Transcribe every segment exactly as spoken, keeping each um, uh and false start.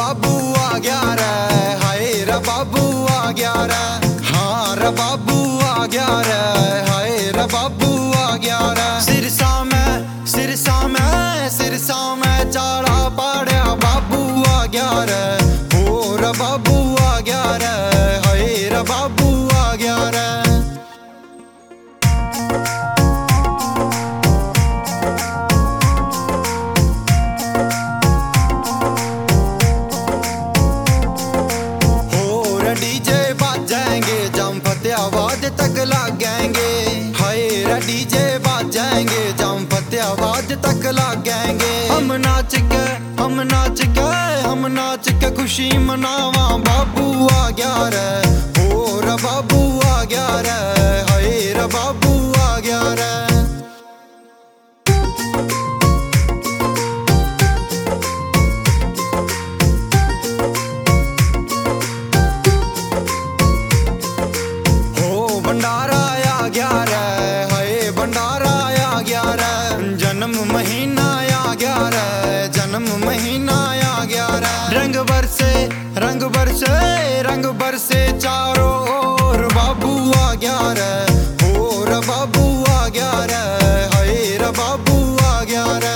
बाबू आ गया रे, हाय रे बाबू आ गया रे, हाँ रे बाबू आ गया रे, हाय रे बाबू आ गया रे। सिरसा में सिरसा में सिरसा में चाड़ा पाड़िया बाबू आ गया रे, हो रे बाबू आ गया रे, हाय रे बाबू आ गया रे। डीजे बाजेंगे जम फतेहाबाद तक लागेंगे, हाय रे डीजे बाजेंगे जम फतेहाबाद तक लागेंगे। हम नाच के हम नाच के हम नाच के खुशी मनावा बाबू आ गया रे, हो रे बाबू आ गया रे, हाय रे बाबू आ गया रे। भंडारा आ गया रे, हाय भंडारा आ गया रे, जन्म महीना आ गया रे, जन्म महीना आ गया रे। रंग बरसे रंग बरसे रंग बरसे चारों ओर बाबू आ गया रे, हो रे बाबू आ गया रे, हाय रे बाबू आ गया रे।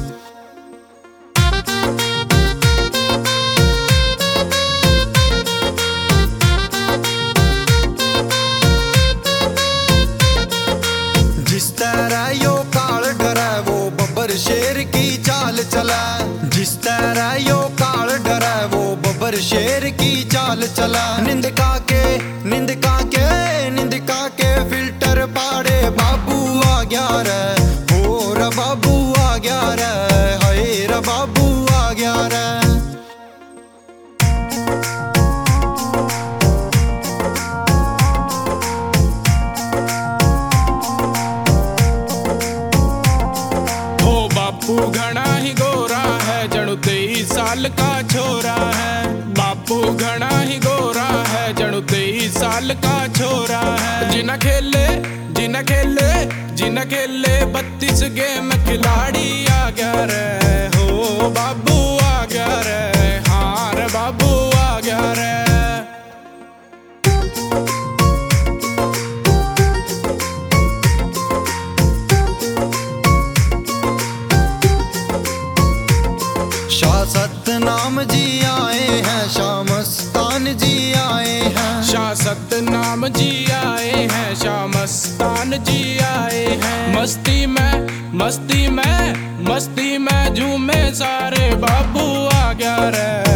जिस तरह यो काल डरे वो बब्बर शेर की चाल चला, जिस तरह यो काल डरे वो बब्बर शेर की चाल चला। निंद का के निंद का के निंद का के फिल्टर पाड़े बाबू आ गया रे, हो रे बाबू आ गया रे, हाय रे बाबू आ गया रे। बापू घना ही गोरा है, जणु तेईस साल का छोरा है। बापू घना ही गोरा है, जणु तेईस साल का छोरा है। जिना खेले जिना खेले जिना खेले बत्तीस गेम खिलाड़ी आ गया रे, हो बाबू आ गया रे, हाँ रे बाबू आ गया रे। शाह सतनाम जी आए हैं, शाह मस्तान जी आए हैं, शाह सतनाम जी आए हैं, शाह मस्तान जी आए हैं। मस्ती में मस्ती में मस्ती में झूमे सारे बाबू आ गया रे।